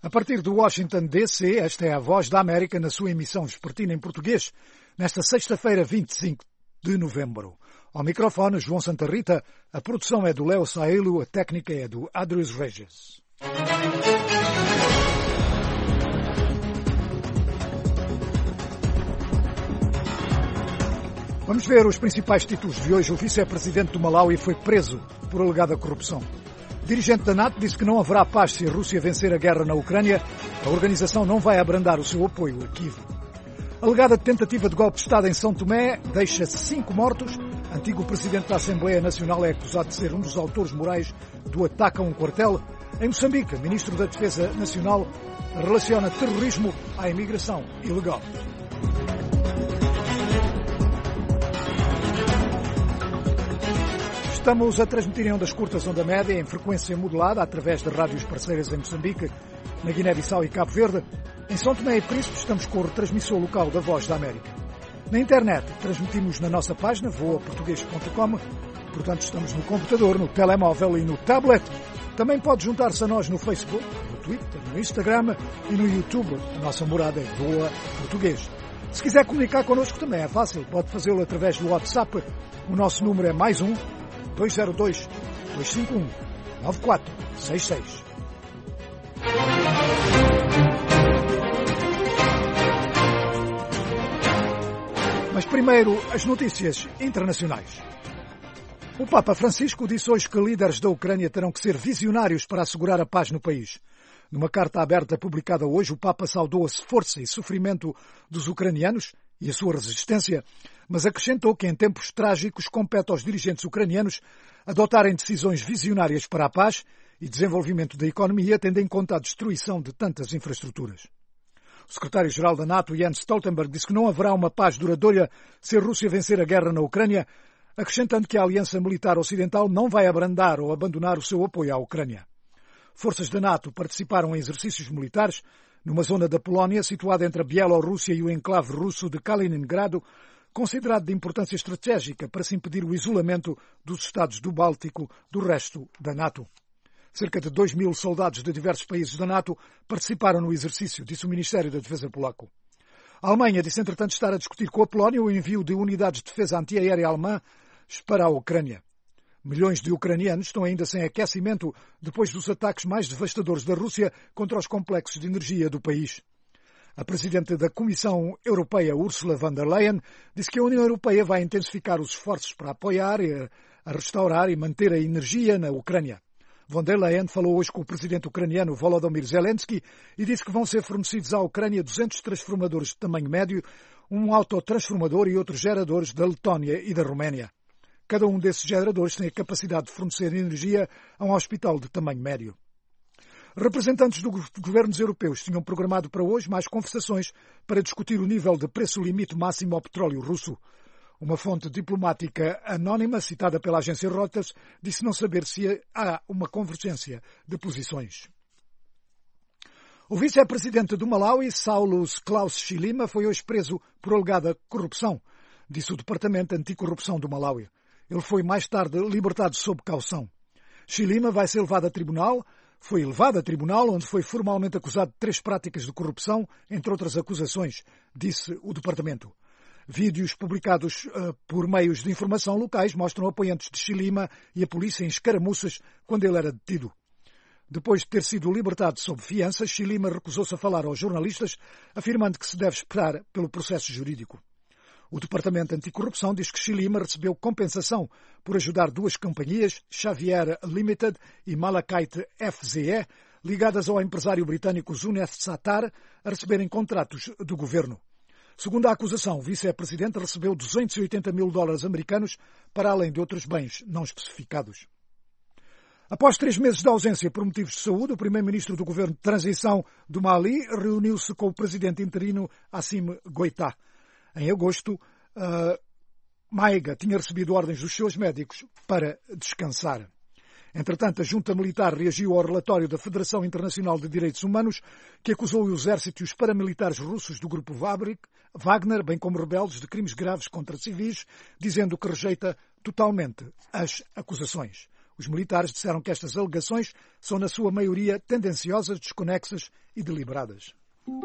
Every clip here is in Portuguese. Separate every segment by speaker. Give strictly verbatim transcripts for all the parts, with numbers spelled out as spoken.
Speaker 1: A partir de Washington, D C, esta é a Voz da América na sua emissão vespertina em português, nesta sexta-feira, vinte e cinco de novembro. Ao microfone, João Santa Rita, a produção é do Leo Saelo, a técnica é do Adrius Regis. Vamos ver os principais títulos de hoje. O vice-presidente do Malawi foi preso por alegada corrupção. O dirigente da NATO disse que não haverá paz se a Rússia vencer a guerra na Ucrânia. A organização não vai abrandar o seu apoio a Kiev. A alegada tentativa de golpe de Estado em São Tomé deixa cinco mortos. O antigo presidente da Assembleia Nacional é acusado de ser um dos autores morais do ataque a um quartel. Em Moçambique, o ministro da Defesa Nacional relaciona terrorismo à imigração ilegal. Estamos a transmitir em ondas curtas onda média, em frequência modulada, através de rádios parceiras em Moçambique, na Guiné-Bissau e Cabo Verde. Em São Tomé e Príncipe estamos com o retransmissor local da Voz da América. Na internet, transmitimos na nossa página, voa português ponto com, portanto estamos no computador, no telemóvel e no tablet. Também pode juntar-se a nós no Facebook, no Twitter, no Instagram e no YouTube. A nossa morada é Voa Português. Se quiser comunicar connosco também é fácil, pode fazê-lo através do WhatsApp. O nosso número é mais um, dois zero dois, dois cinco um, nove quatro seis seis. Mas primeiro, as notícias internacionais. O Papa Francisco disse hoje que líderes da Ucrânia terão que ser visionários para assegurar a paz no país. Numa carta aberta publicada hoje, o Papa saudou a força e sofrimento dos ucranianos e a sua resistência, mas acrescentou que em tempos trágicos compete aos dirigentes ucranianos adotarem decisões visionárias para a paz e desenvolvimento da economia, tendo em conta a destruição de tantas infraestruturas. O secretário-geral da NATO, Jens Stoltenberg, disse que não haverá uma paz duradoura se a Rússia vencer a guerra na Ucrânia, acrescentando que a Aliança Militar Ocidental não vai abrandar ou abandonar o seu apoio à Ucrânia. Forças da NATO participaram em exercícios militares numa zona da Polónia situada entre a Bielorrússia e o enclave russo de Kaliningrado, considerado de importância estratégica para se impedir o isolamento dos Estados do Báltico do resto da NATO. Cerca de dois mil soldados de diversos países da NATO participaram no exercício, disse o Ministério da Defesa polaco. A Alemanha disse, entretanto, estar a discutir com a Polónia o envio de unidades de defesa antiaérea alemã para a Ucrânia. Milhões de ucranianos estão ainda sem aquecimento depois dos ataques mais devastadores da Rússia contra os complexos de energia do país. A Presidente da Comissão Europeia, Ursula von der Leyen, disse que a União Europeia vai intensificar os esforços para apoiar, a restaurar e manter a energia na Ucrânia. Von der Leyen falou hoje com o presidente ucraniano Volodymyr Zelensky e disse que vão ser fornecidos à Ucrânia duzentos transformadores de tamanho médio, um autotransformador e outros geradores da Letónia e da Roménia. Cada um desses geradores tem a capacidade de fornecer energia a um hospital de tamanho médio. Representantes dos governos europeus tinham programado para hoje mais conversações para discutir o nível de preço limite máximo ao petróleo russo. Uma fonte diplomática anónima, citada pela agência Reuters, disse não saber se há uma convergência de posições. O vice-presidente do Malawi, Saulus Klaus Chilima, foi hoje preso por alegada corrupção, disse o Departamento Anticorrupção do Malawi. Ele foi mais tarde libertado sob caução. Chilima vai ser levado a tribunal, foi levado a tribunal, onde foi formalmente acusado de três práticas de corrupção, entre outras acusações, disse o Departamento. Vídeos publicados uh, por meios de informação locais mostram apoiantes de Chilima e a polícia em escaramuças quando ele era detido. Depois de ter sido libertado sob fiança, Chilima recusou-se a falar aos jornalistas, afirmando que se deve esperar pelo processo jurídico. O Departamento Anticorrupção diz que Chilima recebeu compensação por ajudar duas companhias, Xavier Limited e Malachite F Z E, ligadas ao empresário britânico Zuneth Sattar, a receberem contratos do governo. Segundo a acusação, o vice-presidente recebeu duzentos e oitenta mil dólares americanos para além de outros bens não especificados. Após três meses de ausência por motivos de saúde, o primeiro-ministro do governo de transição do Mali reuniu-se com o presidente interino Assimi Goïta. Em agosto, uh, Maïga tinha recebido ordens dos seus médicos para descansar. Entretanto, a junta militar reagiu ao relatório da Federação Internacional de Direitos Humanos, que acusou o exército e os paramilitares russos do grupo Wagner, bem como rebeldes, de crimes graves contra civis, dizendo que rejeita totalmente as acusações. Os militares disseram que estas alegações são, na sua maioria, tendenciosas, desconexas e deliberadas.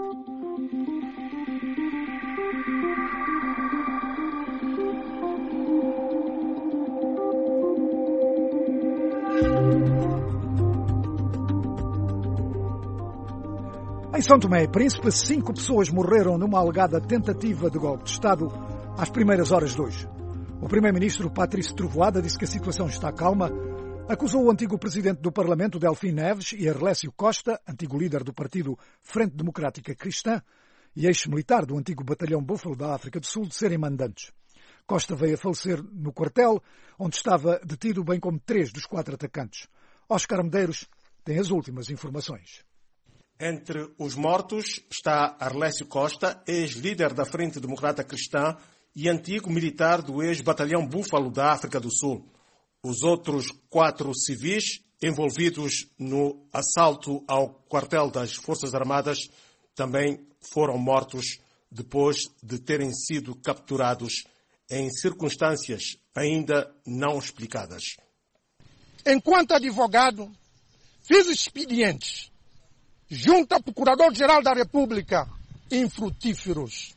Speaker 1: Em São Tomé e Príncipe, cinco pessoas morreram numa alegada tentativa de golpe de Estado às primeiras horas de hoje. O primeiro-ministro Patrício Trovoada disse que a situação está calma, acusou o antigo presidente do Parlamento, Delfim Neves, e Arlésio Costa, antigo líder do partido Frente Democrática Cristã e ex-militar do antigo batalhão Búfalo da África do Sul, de serem mandantes. Costa veio a falecer no quartel, onde estava detido, bem como três dos quatro atacantes. Óscar Medeiros tem as últimas informações.
Speaker 2: Entre os mortos está Arlésio Costa, ex-líder da Frente Democrata Cristã e antigo militar do ex-batalhão Búfalo da África do Sul. Os outros quatro civis envolvidos no assalto ao quartel das Forças Armadas também foram mortos depois de terem sido capturados em circunstâncias ainda não explicadas.
Speaker 3: Enquanto advogado, fiz expedientes junto ao Procurador-Geral da República, infrutíferos.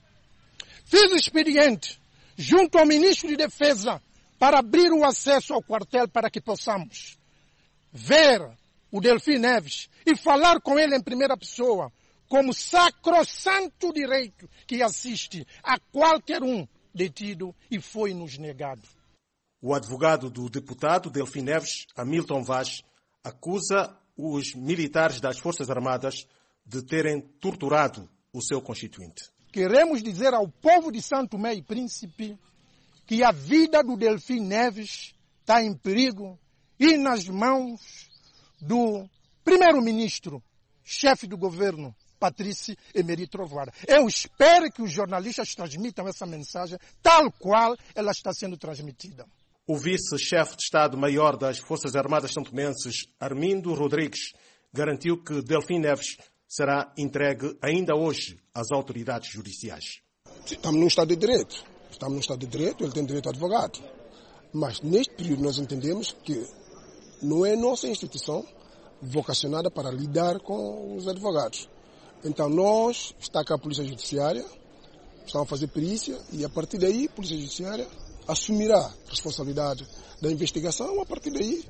Speaker 3: Fiz expediente junto ao Ministro de Defesa para abrir o acesso ao quartel para que possamos ver o Delfim Neves e falar com ele em primeira pessoa, como sacrossanto direito que assiste a qualquer um detido, e foi-nos negado.
Speaker 2: O advogado do deputado Delfim Neves, Hamilton Vaz, acusa os militares das Forças Armadas de terem torturado o seu constituinte.
Speaker 3: Queremos dizer ao povo de São Tomé e Príncipe que a vida do Delfim Neves está em perigo e nas mãos do primeiro-ministro, chefe do governo, Patrício Emery Trovoada. Eu espero que os jornalistas transmitam essa mensagem tal qual ela está sendo transmitida.
Speaker 2: O vice-chefe de Estado-Maior das Forças Armadas santomenses, Armindo Rodrigues, garantiu que Delfim Neves será entregue ainda hoje às autoridades judiciais.
Speaker 4: Estamos num Estado de Direito. Estamos num Estado de Direito, ele tem direito a advogado. Mas neste período nós entendemos que não é nossa instituição vocacionada para lidar com os advogados. Então nós, está com a Polícia Judiciária, estamos a fazer perícia e a partir daí a Polícia Judiciária assumirá a responsabilidade da investigação. A partir daí,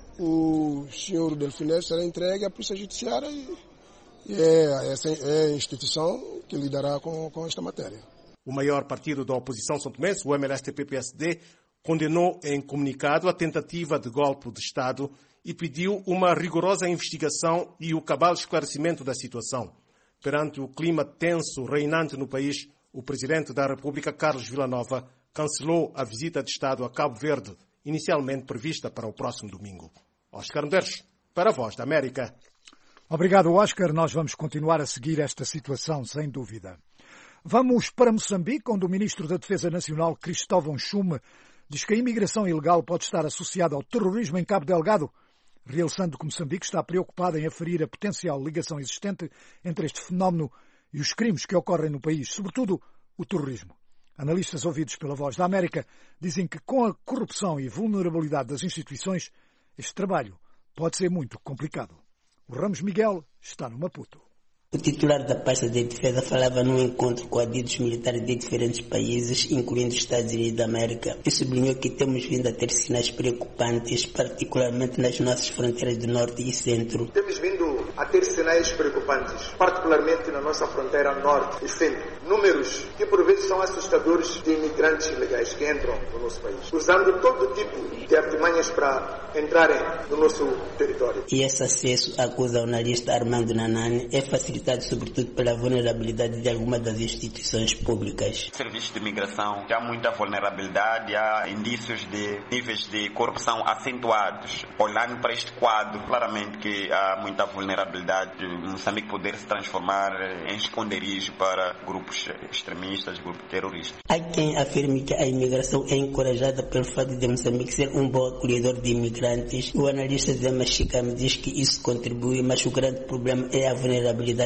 Speaker 4: o senhor Delfim Neves será entregue à Polícia Judiciária e, e é, essa é a instituição que lidará com, com esta matéria.
Speaker 2: O maior partido da oposição santomense, o M L S T P P S D, condenou em comunicado a tentativa de golpe de Estado e pediu uma rigorosa investigação e o cabal esclarecimento da situação. Perante o clima tenso reinante no país, o Presidente da República, Carlos Villanova, cancelou a visita de Estado a Cabo Verde, inicialmente prevista para o próximo domingo. Óscar Medeiros, para a Voz da América.
Speaker 1: Obrigado, Óscar. Nós vamos continuar a seguir esta situação, sem dúvida. Vamos para Moçambique, onde o Ministro da Defesa Nacional, Cristóvão Chume, diz que a imigração ilegal pode estar associada ao terrorismo em Cabo Delgado, realçando que Moçambique está preocupado em aferir a potencial ligação existente entre este fenómeno e os crimes que ocorrem no país, sobretudo o terrorismo. Analistas ouvidos pela Voz da América dizem que com a corrupção e vulnerabilidade das instituições, este trabalho pode ser muito complicado. O Ramos Miguel está no Maputo.
Speaker 5: O titular da pasta de defesa falava num encontro com adidos militares de diferentes países, incluindo os Estados Unidos da América, e sublinhou que temos vindo a ter sinais preocupantes, particularmente nas nossas fronteiras do Norte e Centro.
Speaker 6: Temos vindo a ter sinais preocupantes, particularmente na nossa fronteira Norte e Centro. Números que por vezes são assustadores de imigrantes ilegais que entram no nosso país, usando todo tipo de artimanhas para entrarem no nosso território.
Speaker 5: E esse acesso, acusa o analista Armando Nanani, é facilitado sobretudo pela vulnerabilidade de algumas das instituições públicas.
Speaker 7: Serviços de imigração, há muita vulnerabilidade, há indícios de níveis de corrupção acentuados. Olhando para este quadro, claramente que há muita vulnerabilidade de Moçambique poder se transformar em esconderijo para grupos extremistas, grupos terroristas.
Speaker 5: Há quem afirme que a imigração é encorajada pelo fato de Moçambique ser um bom acolhedor de imigrantes. O analista Zé Machicame diz que isso contribui, mas o grande problema é a vulnerabilidade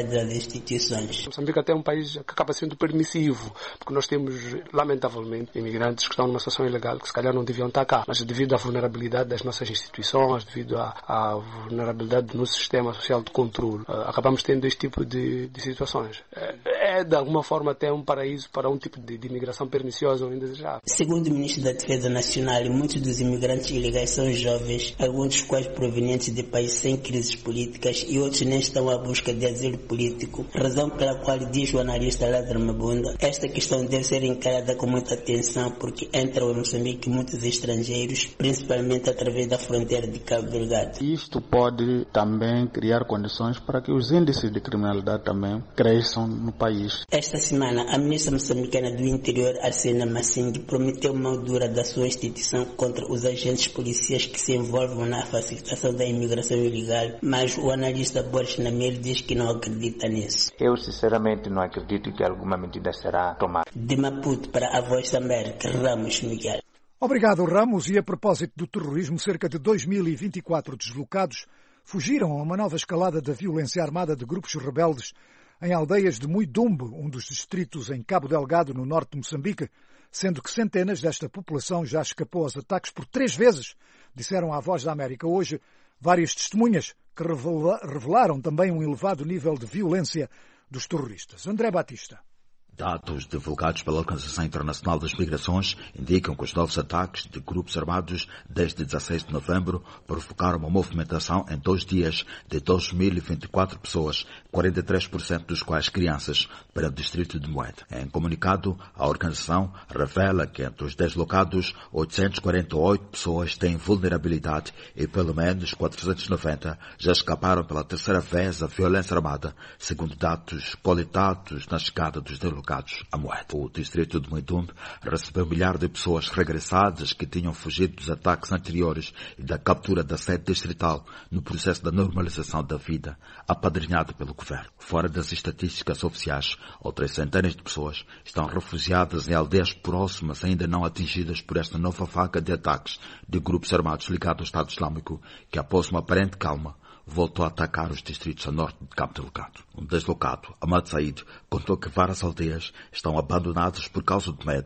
Speaker 5: credibilidade das instituições.
Speaker 8: Moçambique até é um país que acaba sendo permissivo, porque nós temos, lamentavelmente, imigrantes que estão numa situação ilegal, que se calhar não deviam estar cá, mas devido à vulnerabilidade das nossas instituições, devido à, à vulnerabilidade do nosso sistema social de controle, acabamos tendo este tipo de, de situações. É, é, de alguma forma, até um paraíso para um tipo de, de imigração perniciosa ou indesejável.
Speaker 5: Segundo o Ministro da Defesa Nacional, muitos dos imigrantes ilegais são jovens, alguns dos quais provenientes de países sem crises políticas e outros nem estão à busca de asilo político, razão pela qual, diz o analista Lázaro Mabunda, esta questão deve ser encarada com muita atenção porque entram em Moçambique muitos estrangeiros, principalmente através da fronteira de Cabo Delgado.
Speaker 9: Isto pode também criar condições para que os índices de criminalidade também cresçam no país.
Speaker 5: Esta semana, a ministra moçambicana do Interior, Arsena Masing, prometeu mão dura da sua instituição contra os agentes policiais que se envolvem na facilitação da imigração ilegal, mas o analista Boris Namel diz que não acredita nisso.
Speaker 10: Eu sinceramente não acredito que alguma medida será tomada.
Speaker 5: De Maputo para a Voz da América, Ramos Miguel.
Speaker 1: Obrigado, Ramos. E a propósito do terrorismo, cerca de dois mil e vinte e quatro deslocados fugiram a uma nova escalada da violência armada de grupos rebeldes em aldeias de Muidumbe, um dos distritos em Cabo Delgado, no norte de Moçambique, sendo que centenas desta população já escapou aos ataques por três vezes, disseram à Voz da América hoje várias testemunhas que revelaram também um elevado nível de violência dos terroristas. André Batista.
Speaker 11: Dados divulgados pela Organização Internacional das Migrações indicam que os novos ataques de grupos armados desde dezasseis de novembro provocaram uma movimentação em dois dias de dois mil e vinte e quatro pessoas, quarenta e três por cento dos quais crianças, para o distrito de Moed. Em comunicado, a organização revela que entre os deslocados, oitocentas e quarenta e oito pessoas têm vulnerabilidade e pelo menos quatrocentas e noventa já escaparam pela terceira vez à violência armada, segundo dados coletados na chegada dos deslocados a Moed. O distrito de Muidumbe recebeu milhares de pessoas regressadas que tinham fugido dos ataques anteriores e da captura da sede distrital no processo da normalização da vida, apadrinhado pelo governo. Fora das estatísticas oficiais, outras centenas de pessoas estão refugiadas em aldeias próximas ainda não atingidas por esta nova vaga de ataques de grupos armados ligados ao Estado Islâmico, que após uma aparente calma voltou a atacar os distritos a norte de Cabo Delgado. Um deslocado, Ahmad Said, contou que várias aldeias estão abandonadas por causa do medo.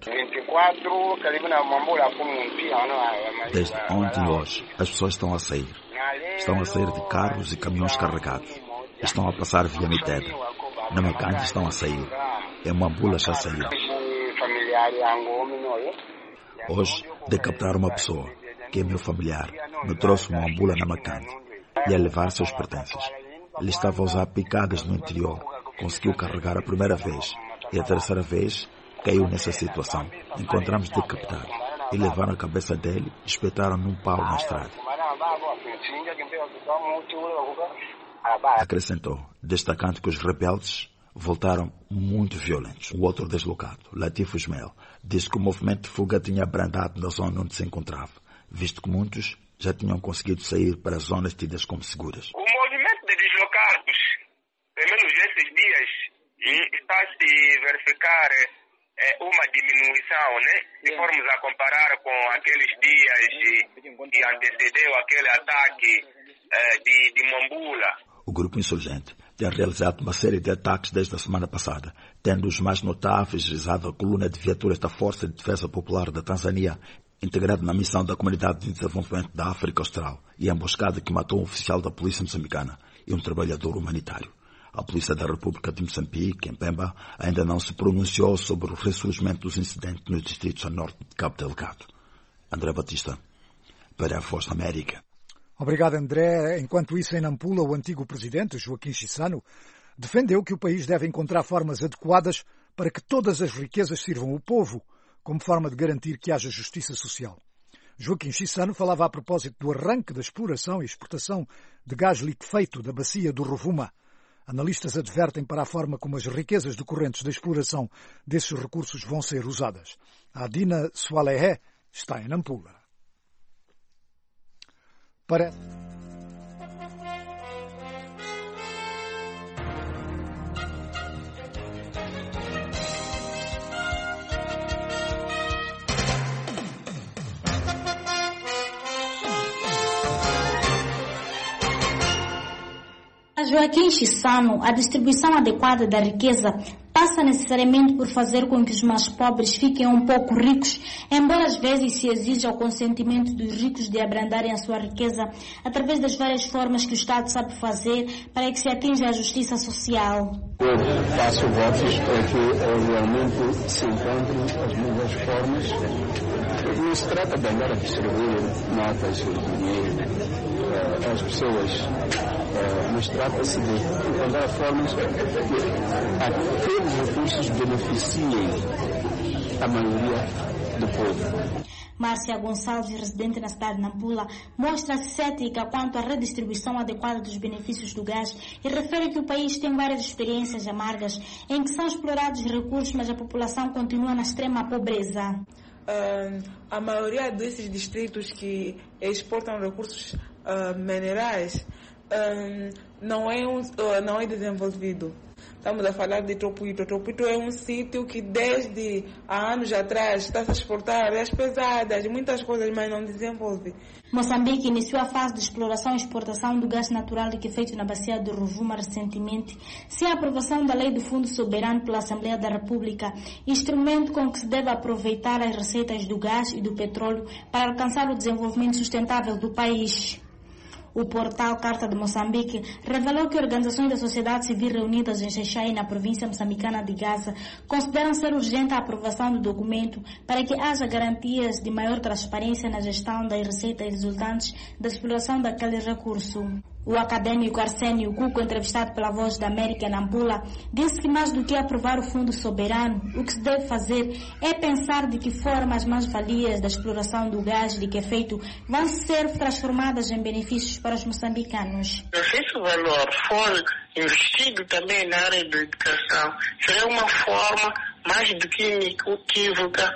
Speaker 11: Desde ontem e hoje, as pessoas estão a sair. Estão a sair de carros e caminhões carregados. Estão a passar via Miteda. Na Macanga estão a sair. Em Mambula já saíram. Hoje, decapitaram uma pessoa, que é meu familiar, me trouxe uma ambula na Macanga e a levar seus pertences. Ele estava a usar picadas no interior, conseguiu carregar a primeira vez e a terceira vez caiu nessa situação. Encontramos decapitado e levaram a cabeça dele e espetaram num pau na estrada. Acrescentou, destacando que os rebeldes voltaram muito violentos. O outro deslocado, Latif Ismael, disse que o movimento de fuga tinha abrandado na zona onde se encontrava, visto que muitos já tinham conseguido sair para zonas tidas como seguras.
Speaker 12: O movimento de deslocados, pelo menos esses dias, está a se verificar é, uma diminuição, né? Se formos a comparar com aqueles dias que antecedeu aquele ataque é, de, de Mambula.
Speaker 11: O grupo insurgente tem realizado uma série de ataques desde a semana passada, tendo os mais notáveis visado a coluna de viaturas da Força de Defesa Popular da Tanzânia, integrado na missão da Comunidade de Desenvolvimento da África Austral, e a emboscada que matou um oficial da Polícia Moçambicana e um trabalhador humanitário. A Polícia da República de Moçambique, em Pemba, ainda não se pronunciou sobre o ressurgimento dos incidentes nos distritos a norte de Cabo Delgado. André Batista, para a Voz da América.
Speaker 1: Obrigado, André. Enquanto isso, em Nampula, o antigo presidente, Joaquim Chissano, defendeu que o país deve encontrar formas adequadas para que todas as riquezas sirvam o povo, como forma de garantir que haja justiça social. Joaquim Chissano falava a propósito do arranque da exploração e exportação de gás liquefeito da bacia do Rovuma. Analistas advertem para a forma como as riquezas decorrentes da exploração desses recursos vão ser usadas. A Adina Soalehe está em Nampula. Parece...
Speaker 13: As Joaquim Chissano, a distribuição adequada da riqueza passa necessariamente por fazer com que os mais pobres fiquem um pouco ricos, embora às vezes se exija o consentimento dos ricos de abrandarem a sua riqueza através das várias formas que o Estado sabe fazer para que se atinja a justiça social.
Speaker 14: Eu faço votos para que realmente se encontrem as melhores formas. Não se trata de andar a distribuir notas ou dinheiro às pessoas, mas trata-se de encontrar formas que aqueles recursos beneficiem a maioria do povo.
Speaker 13: Márcia Gonçalves, residente na cidade de Nampula, mostra-se cética quanto à redistribuição adequada dos benefícios do gás e refere que o país tem várias experiências amargas em que são explorados recursos, mas a população continua na extrema pobreza.
Speaker 15: Uh, a maioria desses distritos que exportam recursos uh, minerais uh, não, é um, uh, não é desenvolvido. Estamos a falar de Tropito. Tropito é um sítio que desde há anos atrás está a exportar areias pesadas, muitas coisas, mas não desenvolve.
Speaker 13: Moçambique iniciou a fase de exploração e exportação do gás natural liquefeito na bacia do Rovuma recentemente, sem a aprovação da Lei do Fundo Soberano pela Assembleia da República, instrumento com que se deve aproveitar as receitas do gás e do petróleo para alcançar o desenvolvimento sustentável do país. O portal Carta de Moçambique revelou que organizações da sociedade civil reunidas em Xaixai, na província moçambicana de Gaza, consideram ser urgente a aprovação do documento para que haja garantias de maior transparência na gestão das receitas resultantes da exploração daquele recurso. O acadêmico Arsénio Cuco, entrevistado pela Voz da América em Nampula, disse que mais do que aprovar o fundo soberano, o que se deve fazer é pensar de que forma as mais-valias da exploração do gás liquefeito vão ser transformadas em benefícios para os moçambicanos.
Speaker 16: Se esse valor for investido também na área da educação, será uma forma mais do que inequívoca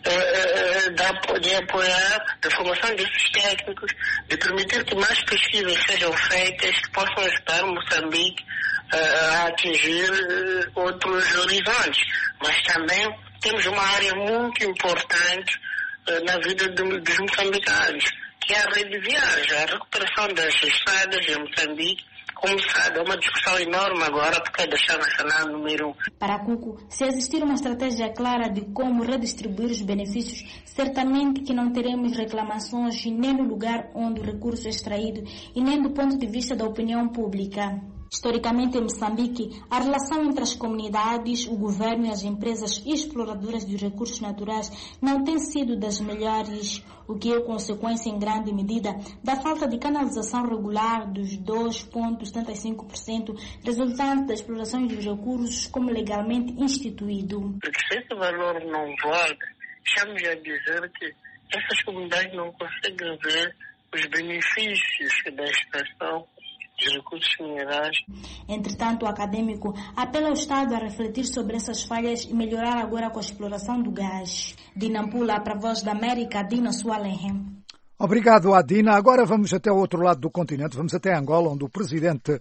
Speaker 16: eh, eh, de apoiar a formação desses técnicos, de permitir que mais pesquisas sejam feitas, que possam ajudar Moçambique eh, a atingir eh, outros horizontes. Mas também temos uma área muito importante eh, na vida de, dos moçambicanos, que é a rede viária, a recuperação das estradas em Moçambique. Como sabe, é uma discussão enorme agora porque é da Chave Nacional número um.
Speaker 13: Para Cuco, se existir uma estratégia clara de como redistribuir os benefícios, certamente que não teremos reclamações nem no lugar onde o recurso é extraído e nem do ponto de vista da opinião pública. Historicamente, em Moçambique, a relação entre as comunidades, o governo e as empresas exploradoras dos recursos naturais não tem sido das melhores, o que é consequência em grande medida da falta de canalização regular dos dois vírgula setenta e cinco por cento resultante da exploração dos recursos como legalmente instituído.
Speaker 16: Porque se esse valor não volta, estamos a dizer que essas comunidades não conseguem ver os benefícios da extração de recursos minerais.
Speaker 13: Entretanto, o acadêmico apela ao Estado a refletir sobre essas falhas e melhorar agora com a exploração do gás. De Nampula, para a Voz da América, Dina Sualenhem.
Speaker 1: Obrigado, Adina. Agora vamos até o outro lado do continente, vamos até Angola, onde o presidente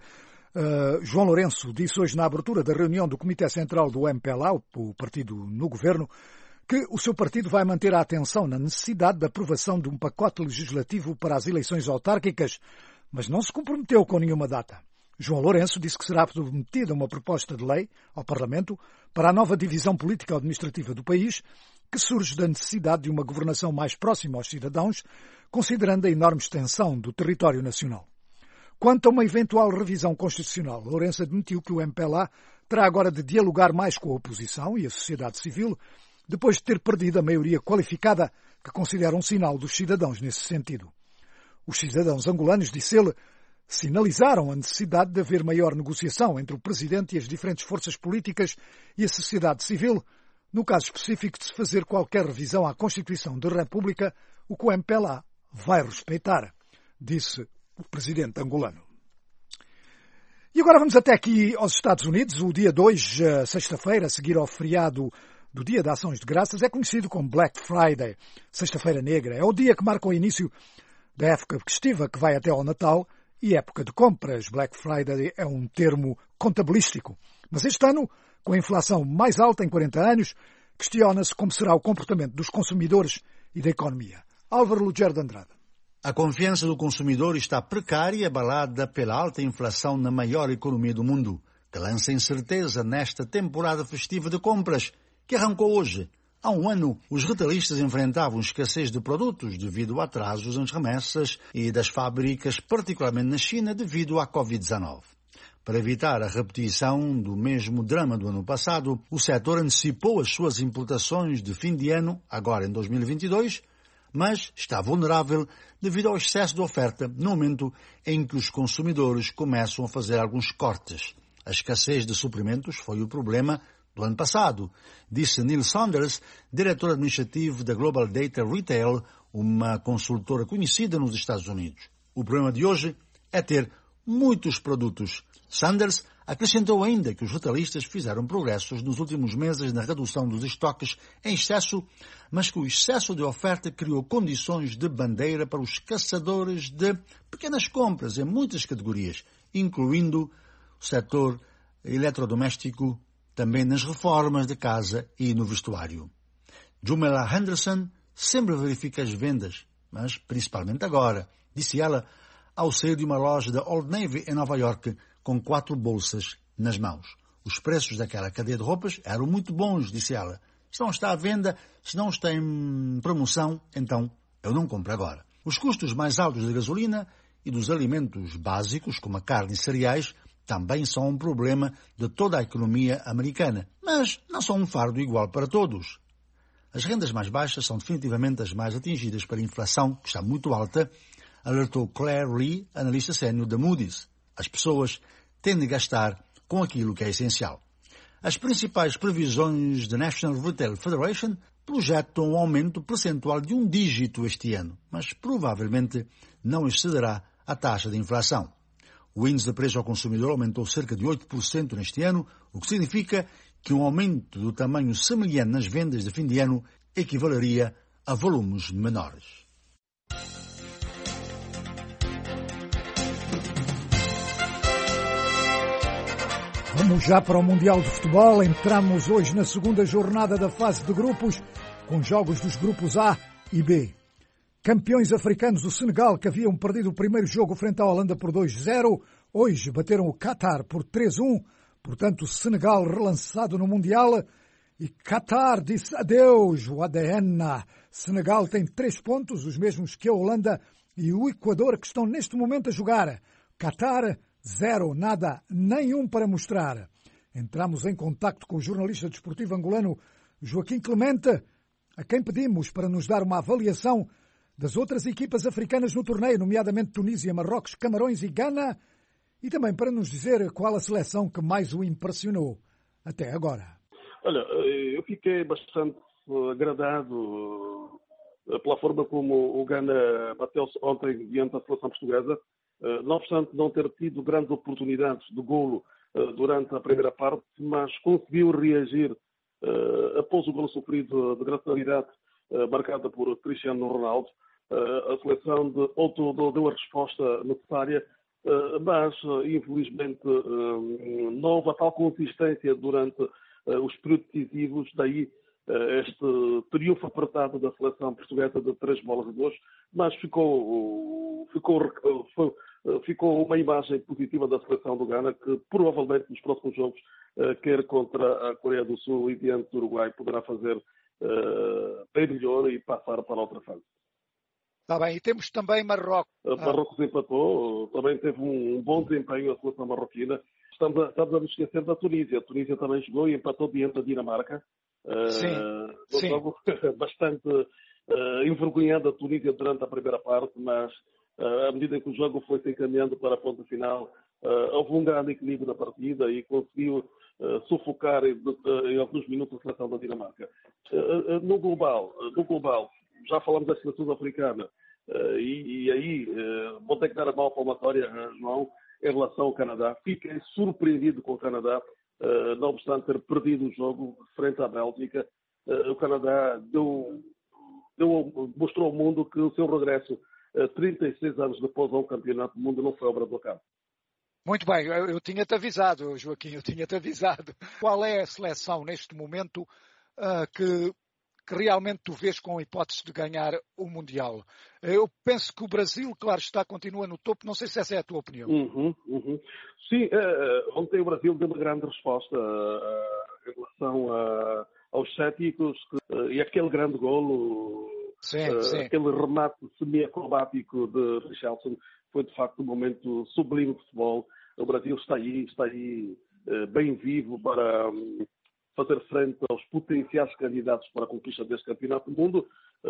Speaker 1: uh, João Lourenço disse hoje na abertura da reunião do Comitê Central do M P L A, o partido no governo, que o seu partido vai manter a atenção na necessidade da aprovação de um pacote legislativo para as eleições autárquicas, mas não se comprometeu com nenhuma data. João Lourenço disse que será submetida uma proposta de lei ao Parlamento para a nova divisão política-administrativa do país, que surge da necessidade de uma governação mais próxima aos cidadãos, considerando a enorme extensão do território nacional. Quanto a uma eventual revisão constitucional, Lourenço admitiu que o M P L A terá agora de dialogar mais com a oposição e a sociedade civil, depois de ter perdido a maioria qualificada, que considera um sinal dos cidadãos nesse sentido. Os cidadãos angolanos, disse ele, sinalizaram a necessidade de haver maior negociação entre o Presidente e as diferentes forças políticas e a sociedade civil, no caso específico de se fazer qualquer revisão à Constituição da República, o que o M P L A vai respeitar, disse o Presidente angolano. E agora vamos até aqui aos Estados Unidos. O dia dois, sexta-feira, a seguir ao feriado do Dia de Ações de Graças, é conhecido como Black Friday, Sexta-feira Negra. É o dia que marca o início da época festiva que vai até ao Natal e época de compras. Black Friday é um termo contabilístico. Mas este ano, com a inflação mais alta em quarenta anos, questiona-se como será o comportamento dos consumidores e da economia. Álvaro Lugero de Andrade.
Speaker 17: A confiança do consumidor está precária e abalada pela alta inflação na maior economia do mundo, que lança incerteza nesta temporada festiva de compras, que arrancou hoje. Há um ano, os retalhistas enfrentavam escassez de produtos devido a atrasos nas remessas e das fábricas, particularmente na China, devido à covid dezenove. Para evitar a repetição do mesmo drama do ano passado, o setor antecipou as suas importações de fim de ano, agora em dois mil e vinte e dois, mas está vulnerável devido ao excesso de oferta no momento em que os consumidores começam a fazer alguns cortes. A escassez de suprimentos foi o problema do ano passado, disse Neil Saunders, diretor administrativo da Global Data Retail, uma consultora conhecida nos Estados Unidos. O problema de hoje é ter muitos produtos. Sanders acrescentou ainda que os retalhistas fizeram progressos nos últimos meses na redução dos estoques em excesso, mas que o excesso de oferta criou condições de bandeira para os caçadores de pequenas compras em muitas categorias, incluindo o setor eletrodoméstico, também nas reformas de casa e no vestuário. Jumela Henderson sempre verifica as vendas, mas principalmente agora, disse ela, ao sair de uma loja da Old Navy em Nova York com quatro bolsas nas mãos. Os preços daquela cadeia de roupas eram muito bons, disse ela. Se não está à venda, se não está em promoção, então eu não compro agora. Os custos mais altos da gasolina e dos alimentos básicos, como a carne e cereais, também são um problema de toda a economia americana, mas não são um fardo igual para todos. As rendas mais baixas são definitivamente as mais atingidas pela inflação, que está muito alta, alertou Claire Lee, analista sénior da Moody's. As pessoas tendem a gastar com aquilo que é essencial. As principais previsões da National Retail Federation projetam um aumento percentual de um dígito este ano, mas provavelmente não excederá a taxa de inflação. O índice de preço ao consumidor aumentou cerca de oito por cento neste ano, o que significa que um aumento do tamanho semelhante nas vendas de fim de ano equivaleria a volumes menores.
Speaker 1: Vamos já para o Mundial de Futebol. Entramos hoje na segunda jornada da fase de grupos, com jogos dos grupos A e B. Campeões africanos, o Senegal, que haviam perdido o primeiro jogo frente à Holanda por dois a zero, hoje bateram o Qatar por três a um. Portanto, o Senegal relançado no Mundial. E Qatar disse adeus, o A D N. Senegal tem três pontos, os mesmos que a Holanda e o Equador, que estão neste momento a jogar. Qatar, zero, nada, nenhum para mostrar. Entramos em contacto com o jornalista desportivo angolano Joaquim Clemente, a quem pedimos para nos dar uma avaliação das outras equipas africanas no torneio, nomeadamente Tunísia, Marrocos, Camarões e Gana, e também para nos dizer qual a seleção que mais o impressionou até agora.
Speaker 18: Olha, eu fiquei bastante agradado pela forma como o Gana bateu-se ontem diante da seleção portuguesa, não obstante não ter tido grandes oportunidades de golo durante a primeira parte, mas conseguiu reagir após o golo sofrido de grande qualidade marcada por Cristiano Ronaldo. A seleção de Outro deu a resposta necessária, mas infelizmente não houve a tal consistência durante os períodos decisivos, daí este triunfo apertado da seleção portuguesa de três bolas a dois, mas ficou, ficou, foi, ficou uma imagem positiva da seleção do Ghana, que provavelmente nos próximos jogos, quer contra a Coreia do Sul e diante do Uruguai, poderá fazer bem melhor e passar para a outra fase.
Speaker 1: Está bem, e temos também Marrocos.
Speaker 18: Marrocos ah. empatou, também teve um bom desempenho a seleção marroquina. Estamos a, estamos a nos esquecer da Tunísia. A Tunísia também jogou e empatou diante da Dinamarca.
Speaker 1: Sim,
Speaker 18: uh,
Speaker 1: sim.
Speaker 18: Jogo bastante uh, envergonhado a Tunísia durante a primeira parte, mas uh, à medida que o jogo foi se encaminhando para a ponta final, uh, houve um grande equilíbrio na partida e conseguiu uh, sufocar em, uh, em alguns minutos a seleção da Dinamarca. Uh, uh, no global, uh, no global, já falamos da seleção africana uh, e, e aí uh, vou ter que dar a mão palmatória, uh, João, em relação ao Canadá. Fiquei surpreendido com o Canadá, uh, não obstante ter perdido o jogo frente à Bélgica. Uh, o Canadá deu, deu, mostrou ao mundo que o seu regresso, uh, trinta e seis anos depois a um campeonato do mundo, não foi obra do acaso.
Speaker 1: Muito bem, eu, eu tinha-te avisado, Joaquim, eu tinha-te avisado. Qual é a seleção neste momento uh, que que realmente tu vês com a hipótese de ganhar o Mundial? Eu penso que o Brasil, claro está, continua no topo. Não sei se essa é a tua opinião.
Speaker 18: Uhum, uhum. Sim, uh, ontem o Brasil deu uma grande resposta uh, em relação uh, aos céticos uh, e aquele grande golo,
Speaker 1: sim,
Speaker 18: uh,
Speaker 1: sim.
Speaker 18: aquele remate semi-acrobático de Richarlison foi de facto um momento sublime de futebol. O Brasil está aí, está aí uh, bem vivo para um, fazer frente aos potenciais candidatos para a conquista deste campeonato do mundo,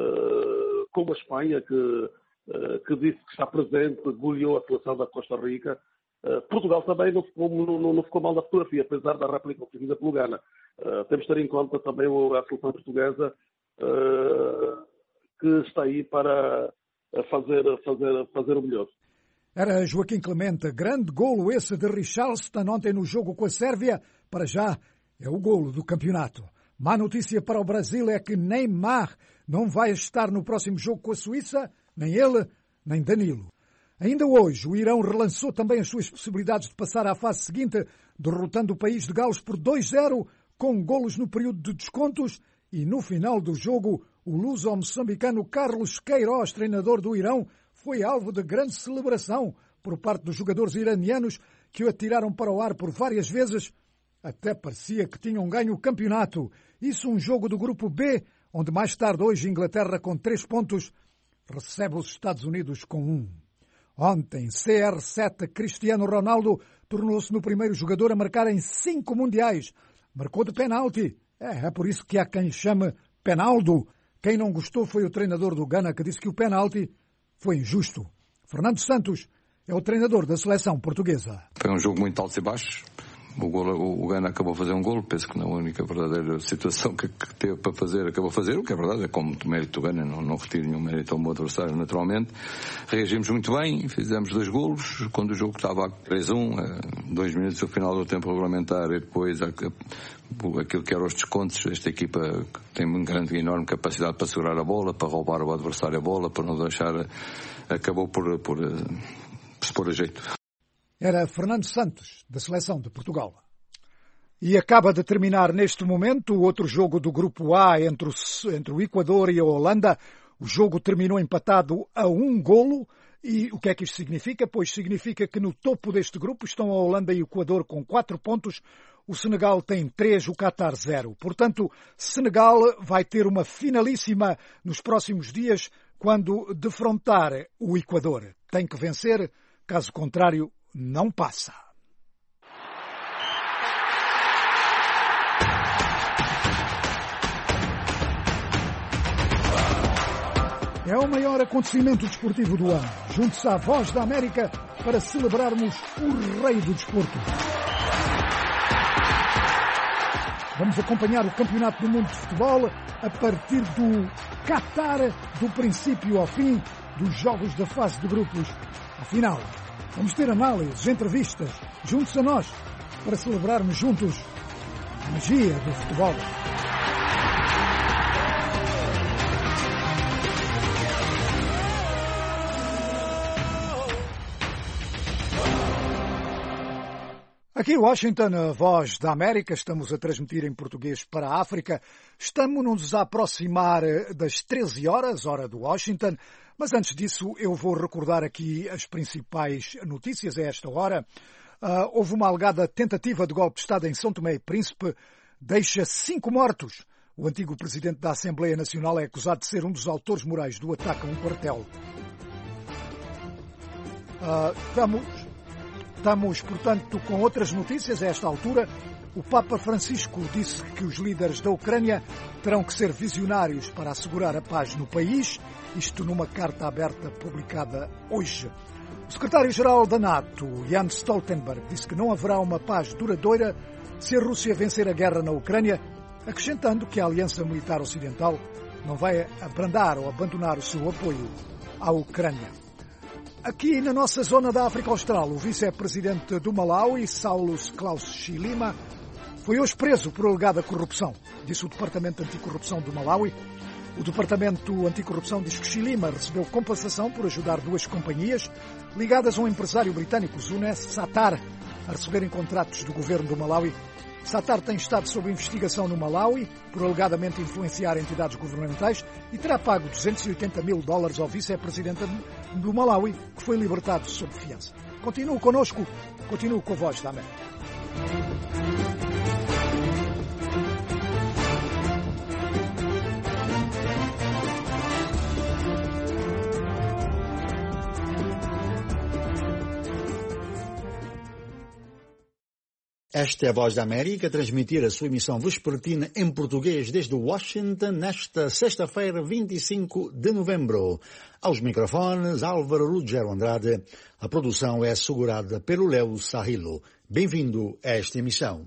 Speaker 18: uh, como a Espanha, que, uh, que disse que está presente, goleou a seleção da Costa Rica. Uh, Portugal também não ficou, não, não ficou mal na fotografia, apesar da réplica obtida pelo Ghana. Uh, temos de ter em conta também a seleção portuguesa, uh, que está aí para fazer, fazer, fazer o melhor.
Speaker 1: Era Joaquim Clemente. Grande golo esse de Richarlison ontem no jogo com a Sérvia. Para já é o golo do campeonato. Má notícia para o Brasil é que Neymar não vai estar no próximo jogo com a Suíça, nem ele, nem Danilo. Ainda hoje, o Irão relançou também as suas possibilidades de passar à fase seguinte, derrotando o país de Gales por dois a zero, com golos no período de descontos, e no final do jogo, o luso-moçambicano Carlos Queiroz, treinador do Irão, foi alvo de grande celebração por parte dos jogadores iranianos que o atiraram para o ar por várias vezes. Até parecia que tinham ganho o campeonato. Isso um jogo do grupo B, onde mais tarde hoje Inglaterra com três pontos recebe os Estados Unidos com um. Ontem, C R sete Cristiano Ronaldo tornou-se no primeiro jogador a marcar em cinco mundiais. Marcou de penalti. É, é por isso que há quem chame Penaldo. Quem não gostou foi o treinador do Ghana, que disse que o penalti foi injusto. Fernando Santos é o treinador da seleção portuguesa.
Speaker 19: Foi um jogo muito altos e baixos. O, golo, o Ghana acabou a fazer um golo, penso que na única verdadeira situação que, que teve para fazer, acabou a fazer, o que é verdade, é como mérito do Ghana, não, não retiro nenhum mérito ao meu adversário, naturalmente. Reagimos muito bem, fizemos dois golos, quando o jogo estava a três a um, dois minutos no final do tempo regulamentar, e depois a, a, aquilo que eram os descontos. Esta equipa tem uma grande, enorme capacidade para segurar a bola, para roubar o adversário a bola, para não deixar, acabou por, por, por se pôr a jeito.
Speaker 1: Era Fernando Santos, da seleção de Portugal. E acaba de terminar neste momento o outro jogo do Grupo A entre o, entre o Equador e a Holanda. O jogo terminou empatado a um golo. E o que é que isto significa? Pois significa que no topo deste grupo estão a Holanda e o Equador com quatro pontos. O Senegal tem três, o Qatar zero. Portanto, Senegal vai ter uma finalíssima nos próximos dias quando defrontar o Equador. Tem que vencer, caso contrário, não passa. É o maior acontecimento desportivo do ano. Junte-se à Voz da América para celebrarmos o rei do desporto. Vamos acompanhar o Campeonato do Mundo de Futebol a partir do Qatar, do princípio ao fim, dos jogos da fase de grupos. Afinal, vamos ter análises, entrevistas, juntos a nós, para celebrarmos juntos a magia do futebol. Aqui em Washington, a Voz da América, estamos a transmitir em português para a África. Estamos-nos a aproximar das treze horas, hora de Washington. Mas antes disso, eu vou recordar aqui as principais notícias a esta hora. Uh, houve uma alegada tentativa de golpe de Estado em São Tomé e Príncipe, deixa cinco mortos. O antigo presidente da Assembleia Nacional é acusado de ser um dos autores morais do ataque a um quartel. Uh, estamos, estamos, portanto, com outras notícias a esta altura. O Papa Francisco disse que os líderes da Ucrânia terão que ser visionários para assegurar a paz no país, isto numa carta aberta publicada hoje. O secretário-geral da NATO, Jens Stoltenberg, disse que não haverá uma paz duradoura se a Rússia vencer a guerra na Ucrânia, acrescentando que a Aliança Militar Ocidental não vai abrandar ou abandonar o seu apoio à Ucrânia. Aqui na nossa zona da África Austral, o vice-presidente do Malawi, Saulus Klaus Chilima, foi hoje preso por alegada corrupção, disse o Departamento Anticorrupção do Malawi. O Departamento Anticorrupção diz que Chilima recebeu compensação por ajudar duas companhias ligadas a um empresário britânico, Zunes Sattar, a receberem contratos do governo do Malawi Sattar tem estado sob investigação no Malawi por alegadamente influenciar entidades governamentais e terá pago duzentos e oitenta mil dólares ao vice-presidente do Malawi, que foi libertado sob fiança. Continue connosco, continue com a Voz da América.
Speaker 17: Esta é a Voz da América, a transmitir a sua emissão vespertina em português desde Washington, nesta sexta-feira, vinte e cinco de novembro. Aos microfones, Álvaro Ruggiero Andrade. A produção é assegurada pelo Léo Sahilo. Bem-vindo a esta emissão.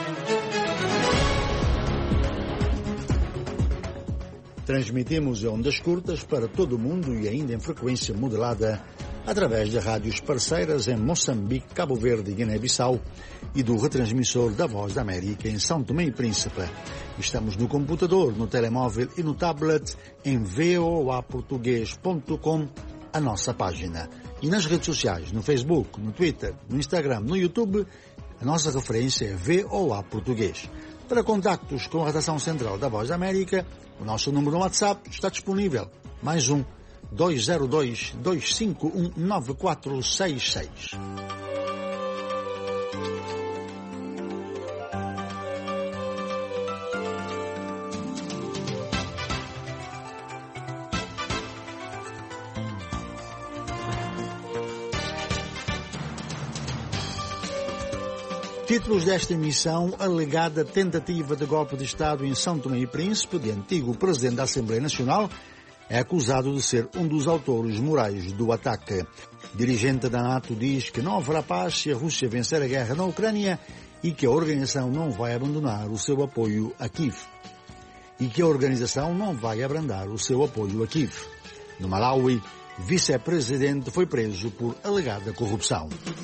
Speaker 17: Transmitimos em ondas curtas para todo o mundo e ainda em frequência modulada através de rádios parceiras em Moçambique, Cabo Verde e Guiné-Bissau e do retransmissor da Voz da América em São Tomé e Príncipe. Estamos no computador, no telemóvel e no tablet em voa português ponto com, a nossa página. E nas redes sociais, no Facebook, no Twitter, no Instagram, no YouTube, a nossa referência é V O A Português. Para contactos com a redação central da Voz da América, o nosso número no WhatsApp está disponível. Mais um, dois zero dois, dois cinco um, nove quatro seis seis. Títulos desta emissão: alegada tentativa de golpe de Estado em São Tomé e Príncipe, de antigo presidente da Assembleia Nacional, é acusado de ser um dos autores morais do ataque. Dirigente da NATO diz que não haverá paz se a Rússia vencer a guerra na Ucrânia e que a organização não vai abandonar o seu apoio a Kiev. E que a organização não vai abrandar o seu apoio a Kiev. No Malawi, vice-presidente foi preso por alegada corrupção.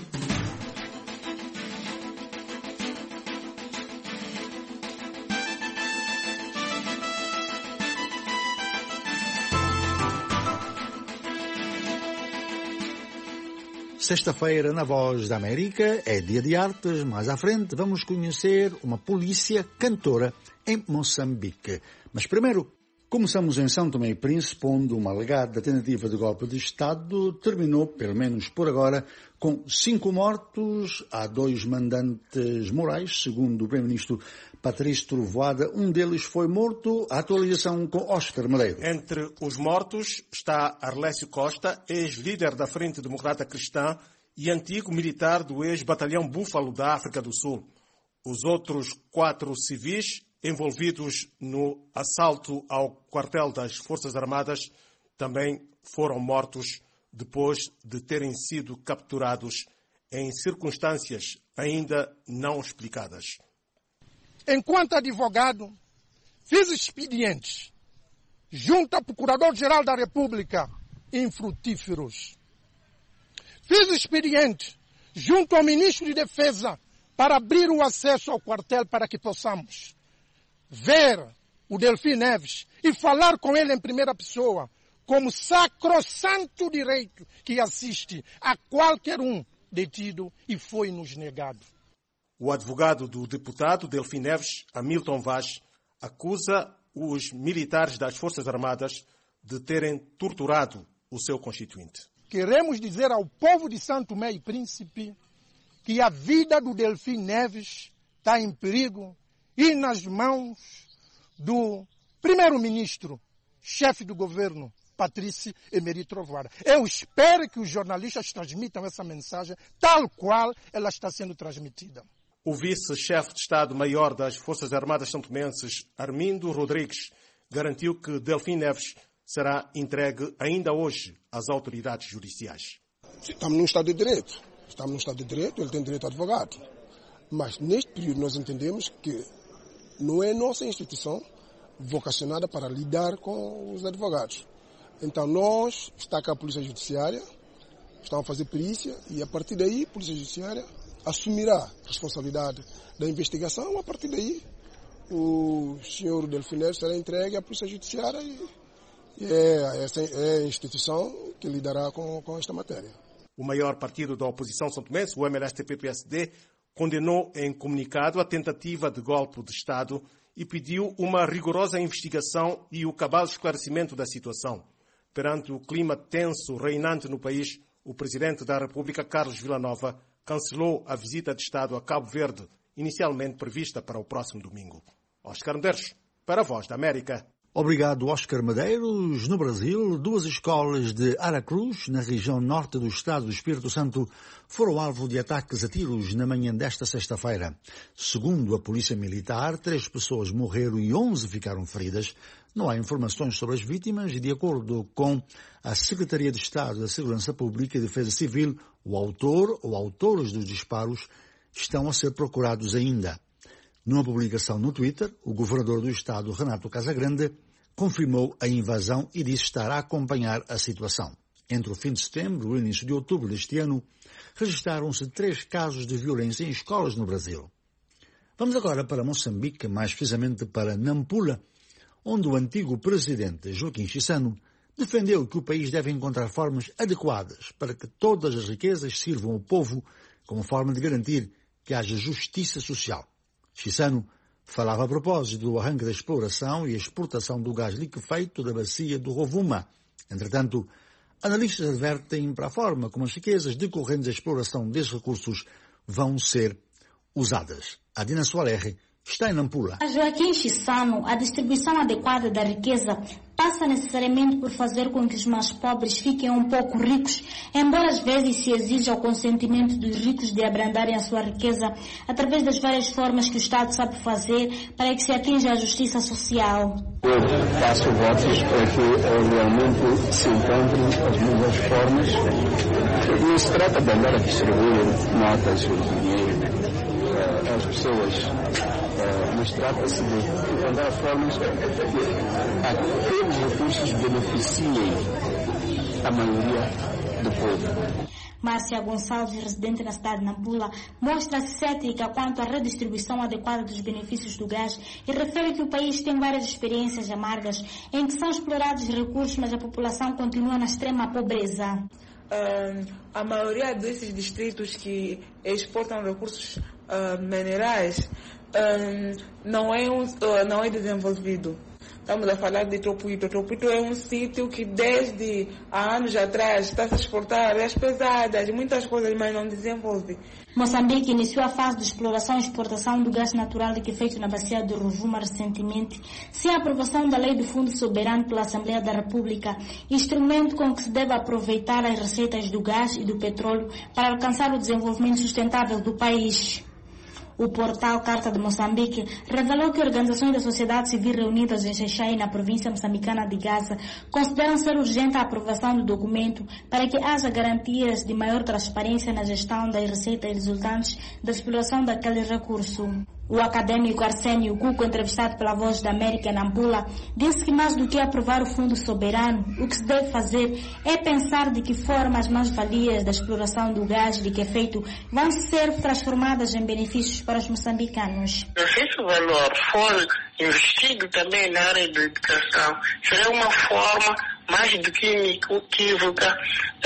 Speaker 17: Sexta-feira, na Voz da América, é dia de artes. Mais à frente vamos conhecer uma polícia cantora em Moçambique. Mas primeiro, começamos em São Tomé e Príncipe, onde uma alegada tentativa de golpe de Estado terminou, pelo menos por agora, com cinco mortos. Há dois mandantes morais, segundo o primeiro-ministro Patrício Trovoada. Um deles foi morto. A atualização com Oscar Meleiro.
Speaker 2: Entre os mortos está Arlésio Costa, ex-líder da Frente Democrata Cristã e antigo militar do ex-batalhão Búfalo da África do Sul. Os outros quatro civis envolvidos no assalto ao quartel das Forças Armadas também foram mortos depois de terem sido capturados em circunstâncias ainda não explicadas.
Speaker 3: Enquanto advogado, fiz expedientes junto ao Procurador-Geral da República infrutíferos. Fiz expedientes junto ao Ministro de Defesa para abrir o acesso ao quartel para que possamos ver o Delfim Neves e falar com ele em primeira pessoa, como sacrossanto direito que assiste a qualquer um detido e foi-nos negado.
Speaker 2: O advogado do deputado Delfim Neves, Hamilton Vaz, acusa os militares das Forças Armadas de terem torturado o seu constituinte.
Speaker 3: Queremos dizer ao povo de São Tomé e Príncipe que a vida do Delfim Neves está em perigo e nas mãos do primeiro-ministro, chefe do governo, Patrício Emery Trovoada. Eu espero que os jornalistas transmitam essa mensagem tal qual ela está sendo transmitida.
Speaker 2: O vice-chefe de Estado-Maior das Forças Armadas santomenses, Armindo Rodrigues, garantiu que Delfim Neves será entregue ainda hoje às autoridades judiciais.
Speaker 4: Estamos num Estado de Direito. Estamos num Estado de Direito, ele tem direito a advogado. Mas neste período nós entendemos que não é nossa instituição vocacionada para lidar com os advogados. Então nós, está cá a Polícia Judiciária, estamos a fazer perícia e a partir daí a Polícia Judiciária assumirá a responsabilidade da investigação. A partir daí o senhor Delfim Neves será entregue à Polícia Judiciária e, e é, essa é a instituição que lidará com, com esta matéria.
Speaker 2: O maior partido da oposição santomense, o M L S T P P S D, condenou em comunicado a tentativa de golpe de Estado e pediu uma rigorosa investigação e o cabal esclarecimento da situação. Perante o clima tenso reinante no país, o Presidente da República, Carlos Villanova, cancelou a visita de Estado a Cabo Verde, inicialmente prevista para o próximo domingo. Oscar Medeiros, para a Voz da América.
Speaker 17: Obrigado, Oscar Medeiros. No Brasil, duas escolas de Aracruz, na região norte do estado do Espírito Santo, foram alvo de ataques a tiros na manhã desta sexta-feira. Segundo a Polícia Militar, três pessoas morreram e onze ficaram feridas. Não há informações sobre as vítimas e, de acordo com a Secretaria de Estado da Segurança Pública e Defesa Civil, o autor ou autores dos disparos estão a ser procurados ainda. Numa publicação no Twitter, o governador do estado, Renato Casagrande, confirmou a invasão e disse estar a acompanhar a situação. Entre o fim de setembro e o início de outubro deste ano, registaram-se três casos de violência em escolas no Brasil. Vamos agora para Moçambique, mais precisamente para Nampula, onde o antigo presidente Joaquim Chissano defendeu que o país deve encontrar formas adequadas para que todas as riquezas sirvam ao povo como forma de garantir que haja justiça social. Chissano falava a propósito do arranque da exploração e exportação do gás liquefeito da bacia do Rovuma. Entretanto, analistas advertem para a forma como as riquezas decorrentes da exploração desses recursos vão ser usadas. A Dina Soalerre está em Nampula.
Speaker 13: A Joaquim Chissano, a distribuição adequada da riqueza passa necessariamente por fazer com que os mais pobres fiquem um pouco ricos, embora às vezes se exija o consentimento dos ricos de abrandarem a sua riqueza através das várias formas que o Estado sabe fazer para que se atinja a justiça social.
Speaker 14: Eu faço votos para que realmente se encontrem as melhores formas. Não se trata de andar a distribuir notas ou dinheiro às pessoas, mas trata-se de encontrar formas que aqueles recursos beneficiem a maioria do povo.
Speaker 13: Márcia Gonçalves, residente na cidade de Nampula, mostra-se cética quanto à redistribuição adequada dos benefícios do gás e refere que o país tem várias experiências amargas em que são explorados recursos, mas a população continua na extrema pobreza.
Speaker 15: Uh, a maioria desses distritos que exportam recursos uh, minerais uh, não, é um, uh, não é desenvolvido. Estamos a falar de Topuito. Topuito é um sítio que desde há anos atrás está a exportar áreas pesadas, muitas coisas, mas não desenvolve.
Speaker 13: Moçambique iniciou a fase de exploração e exportação do gás natural liquefeito na bacia do Rovuma recentemente, sem a aprovação da Lei do Fundo Soberano pela Assembleia da República, instrumento com que se deve aproveitar as receitas do gás e do petróleo para alcançar o desenvolvimento sustentável do país. O portal Carta de Moçambique revelou que organizações da sociedade civil reunidas em Xai-Xai, na província moçambicana de Gaza, consideram ser urgente a aprovação do documento para que haja garantias de maior transparência na gestão das receitas resultantes da exploração daquele recurso. O acadêmico Arsénio Cuco, entrevistado pela Voz da América em Nampula, disse que mais do que aprovar o fundo soberano, o que se deve fazer é pensar de que forma as mais-valias da exploração do gás liquefeito vão ser transformadas em benefícios para os moçambicanos.
Speaker 16: Se esse valor for investido também na área da educação, será uma forma mais do que inequívoca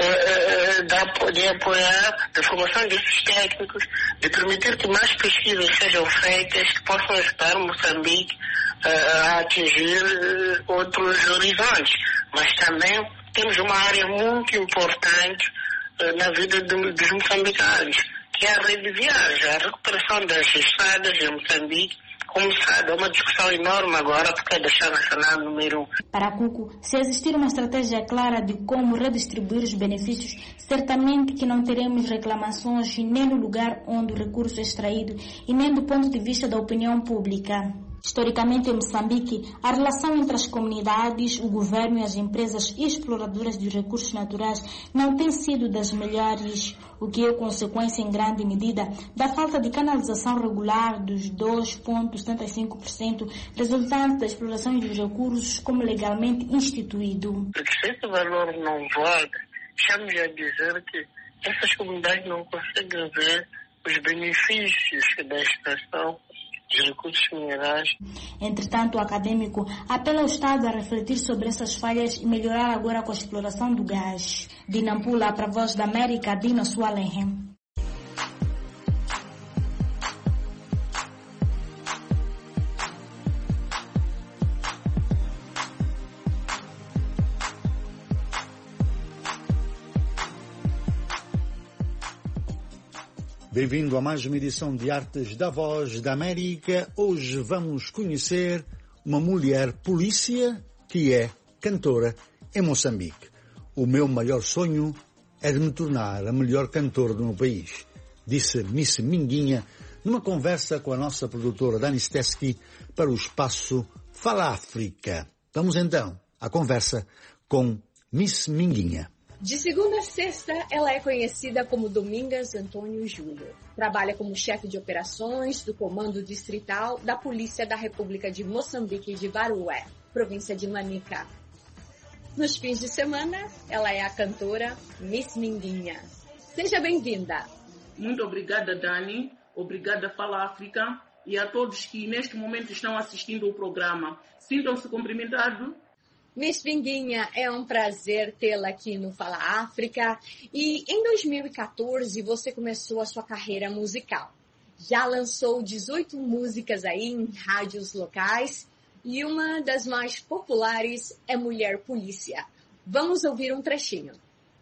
Speaker 16: eh, de, de apoiar a formação desses técnicos, de permitir que mais pesquisas sejam feitas, que possam ajudar Moçambique eh, a atingir eh, outros horizontes. Mas também temos uma área muito importante eh, na vida de, dos moçambicanos, que é a rede de viagem, a recuperação das estradas em Moçambique. Como sabe, é uma discussão enorme agora porque é da Estrada Nacional número um.
Speaker 13: Para Cuco, se existir uma estratégia clara de como redistribuir os benefícios, certamente que não teremos reclamações nem no lugar onde o recurso é extraído e nem do ponto de vista da opinião pública. Historicamente, em Moçambique, a relação entre as comunidades, o governo e as empresas exploradoras de recursos naturais não tem sido das melhores, o que é consequência em grande medida da falta de canalização regular dos dois vírgula setenta e cinco por cento resultante da exploração dos recursos como legalmente instituído.
Speaker 16: Porque se esse valor não volta, estamos a dizer que essas comunidades não conseguem ver os benefícios da extração de recursos minerais.
Speaker 13: Entretanto, o acadêmico apela ao Estado a refletir sobre essas falhas e melhorar agora com a exploração do gás. De Nampula, para a Voz da América, Dina Soalerre.
Speaker 17: Bem-vindo a mais uma edição de Artes da Voz da América. Hoje vamos conhecer uma mulher polícia que é cantora em Moçambique. O meu maior sonho é de me tornar a melhor cantora do meu país, disse Miss Minguinha numa conversa com a nossa produtora Dani Steski para o espaço Fala África. Vamos então à conversa com Miss Minguinha.
Speaker 20: De segunda a sexta, ela é conhecida como Domingas Antônio Júnior. Trabalha como chefe de operações do Comando Distrital da Polícia da República de Moçambique de Barué, província de Manica. Nos fins de semana, ela é a cantora Miss Minguinha. Seja bem-vinda.
Speaker 21: Muito obrigada, Dani. Obrigada, Fala África. E a todos que neste momento estão assistindo o programa. Sintam-se cumprimentados.
Speaker 20: Miss Minguinha, é um prazer tê-la aqui no Fala África. E em dois mil e quatorze você começou a sua carreira musical. Já lançou dezoito músicas aí em rádios locais e uma das mais populares é Mulher Polícia. Vamos ouvir um trechinho.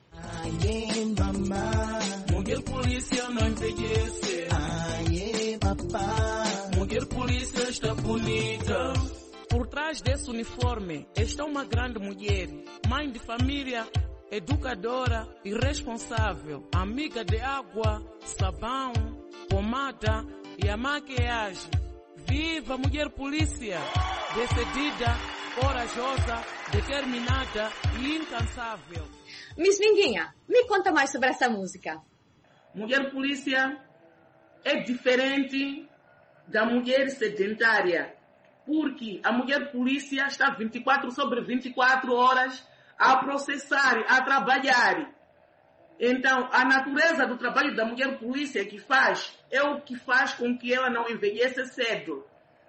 Speaker 22: Aie, mamá, mulher polícia não envelhece. Aie, papá, mulher polícia está bonita. Por trás desse uniforme está uma grande mulher, mãe de família, educadora e responsável, amiga de água, sabão, pomada e a maquiagem. Viva a mulher polícia! Decidida, corajosa, determinada e incansável.
Speaker 20: Miss Minguinha, me conta mais sobre essa música.
Speaker 21: Mulher polícia é diferente da mulher sedentária. Porque a mulher polícia está vinte e quatro sobre vinte e quatro horas a processar, a trabalhar. Então, a natureza do trabalho da mulher polícia que faz é o que faz com que ela não envelheça cedo.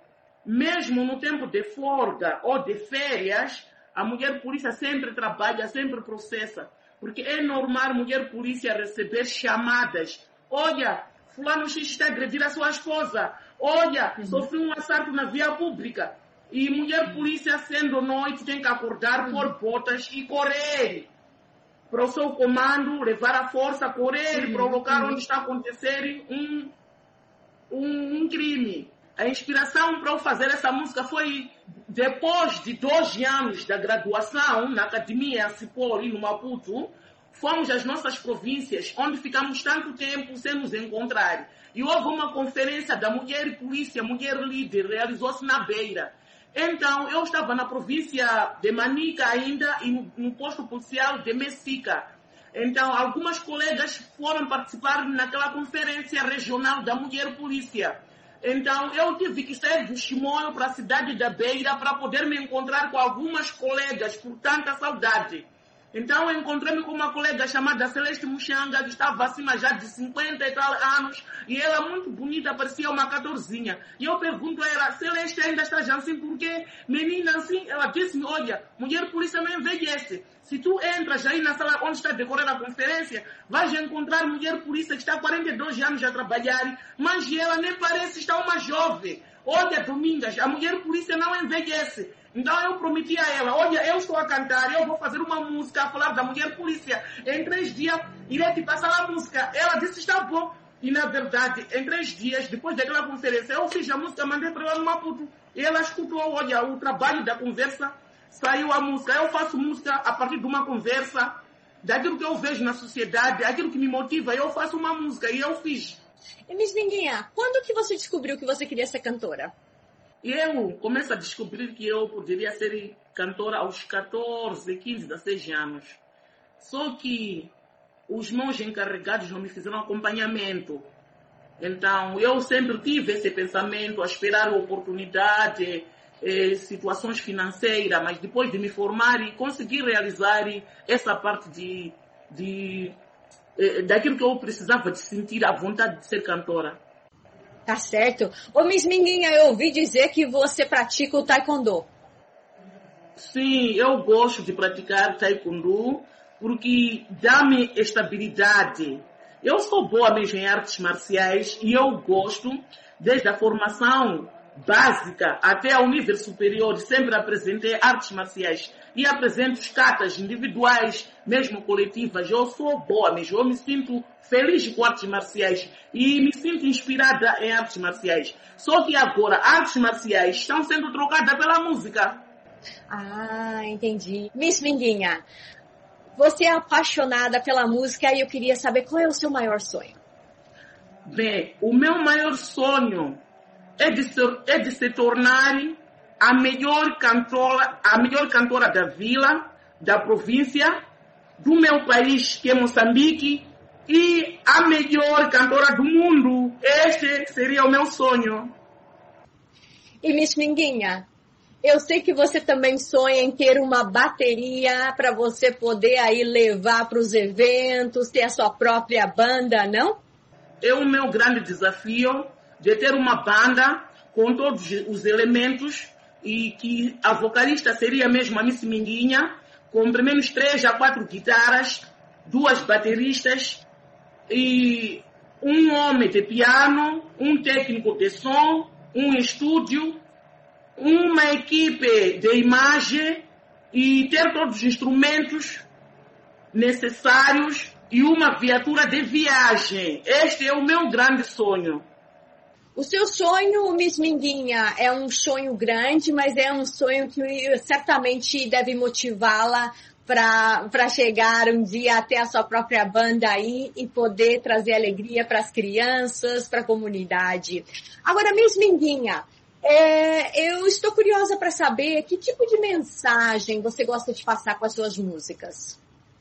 Speaker 21: Mesmo no tempo de folga ou de férias, a mulher polícia sempre trabalha, sempre processa. Porque é normal a mulher polícia receber chamadas. Olha, fulano X está a agredir a sua esposa. Olha, uhum. sofreu um assalto na via pública. E mulher polícia, sendo noite, tem que acordar, uhum. pôr botas e correr. Para o seu comando, levar a força, correr uhum. para o local uhum. onde está a acontecer um, um, um crime. A inspiração para eu fazer essa música foi depois de doze anos da graduação na Academia Cipori, no Maputo. Fomos às nossas províncias, onde ficamos tanto tempo sem nos encontrar. E houve uma conferência da Mulher Polícia, Mulher Líder, realizou-se na Beira. Então, eu estava na província de Manica ainda e no, no posto policial de Messica. Então, algumas colegas foram participar naquela conferência regional da Mulher Polícia. Então, eu tive que sair do Chimoio para a cidade da Beira para poder me encontrar com algumas colegas por tanta saudade. Então, eu encontrei-me com uma colega chamada Celeste Muxanga, que estava acima já de cinquenta e tal anos, e ela muito bonita, parecia uma catorzinha. E eu pergunto a ela, Celeste ainda está já assim, porque menina assim, ela disse-me, olha, mulher polícia não envelhece. Se tu entras aí na sala onde está decorando a conferência, vais encontrar mulher polícia que está há quarenta e dois anos a trabalhar, mas ela nem parece estar uma jovem. Olha, Domingas, a mulher polícia não envelhece. Então eu prometi a ela, olha, eu estou a cantar, eu vou fazer uma música a falar da mulher polícia. Em três dias, irei te passar a música. Ela disse, está bom. E na verdade, em três dias, depois daquela conferência, eu fiz a música, mandei para ela no Maputo. E ela escutou, olha, o trabalho da conversa, saiu a música. Eu faço música a partir de uma conversa, daquilo que eu vejo na sociedade, aquilo que me motiva, eu faço uma música e eu fiz.
Speaker 20: E Miss Minguinha, quando que você descobriu que você queria ser cantora?
Speaker 21: Eu começo a descobrir que eu poderia ser cantora aos catorze, quinze, dezesseis anos. Só que os meus encarregados não me fizeram acompanhamento. Então, eu sempre tive esse pensamento, a esperar oportunidade, eh, situações financeiras, mas depois de me formar e conseguir realizar essa parte de, de, eh, daquilo que eu precisava de sentir a vontade de ser cantora.
Speaker 20: Tá certo. Ô, Miss Minguinha, eu ouvi dizer que você pratica o taekwondo.
Speaker 21: Sim, eu gosto de praticar taekwondo porque dá-me estabilidade. Eu sou boa mesmo em artes marciais e eu gosto, desde a formação básica até ao nível superior, sempre apresentei artes marciais e apresento catas individuais, mesmo coletivas. Eu sou boa mesmo, eu me sinto feliz com artes marciais e me sinto inspirada em artes marciais. Só que agora artes marciais estão sendo trocadas pela música.
Speaker 20: Ah, entendi. Miss Minguinha, você é apaixonada pela música e eu queria saber qual é o seu maior sonho.
Speaker 21: Bem, o meu maior sonho é de se, é de se tornar a melhor cantora, a melhor cantora da vila, da província, do meu país, que é Moçambique, e a melhor cantora do mundo. Este seria o meu sonho.
Speaker 20: E Miss Minguinha, eu sei que você também sonha em ter uma bateria para você poder aí levar para os eventos, ter a sua própria banda, não?
Speaker 21: É o meu grande desafio de ter uma banda com todos os elementos e que a vocalista seria mesmo a Miss Minguinha, com pelo menos três a quatro guitarras, duas bateristas e um homem de piano, um técnico de som, um estúdio, uma equipe de imagem e ter todos os instrumentos necessários e uma viatura de viagem. Este é o meu grande sonho.
Speaker 20: O seu sonho, Miss Minguinha, é um sonho grande, mas é um sonho que certamente deve motivá-la para chegar um dia até a sua própria banda aí e poder trazer alegria para as crianças, para a comunidade. Agora, Miss Minguinha, é, eu estou curiosa para saber que tipo de mensagem você gosta de passar com as suas músicas.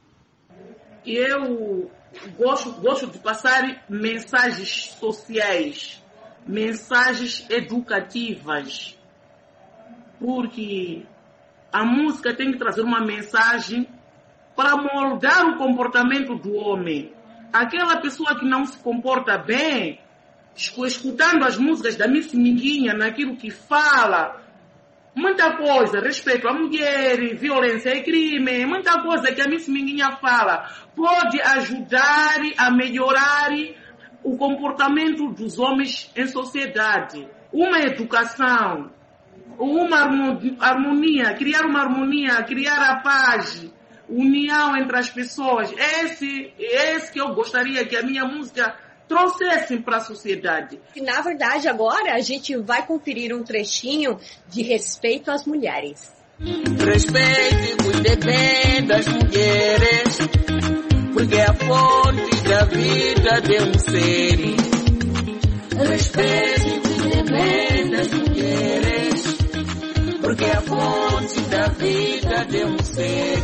Speaker 21: Eu gosto, gosto de passar mensagens sociais, mensagens educativas, porque a música tem que trazer uma mensagem para moldar o comportamento do homem. Aquela pessoa que não se comporta bem, escutando as músicas da Miss Minguinha, naquilo que fala, muita coisa, respeito à mulher, violência e crime, muita coisa que a Miss Minguinha fala, pode ajudar a melhorar o comportamento dos homens em sociedade. Uma educação, uma harmonia, criar uma harmonia, criar a paz, união entre as pessoas. Esse, esse que eu gostaria que a minha música trouxesse para a sociedade.
Speaker 20: E, na verdade, agora a gente vai conferir um trechinho de respeito às mulheres.
Speaker 22: Respeite e cuide bem das mulheres, porque é a fonte da vida de um ser. Respeite e cuide bem das mulheres, porque é a fonte da vida de um ser.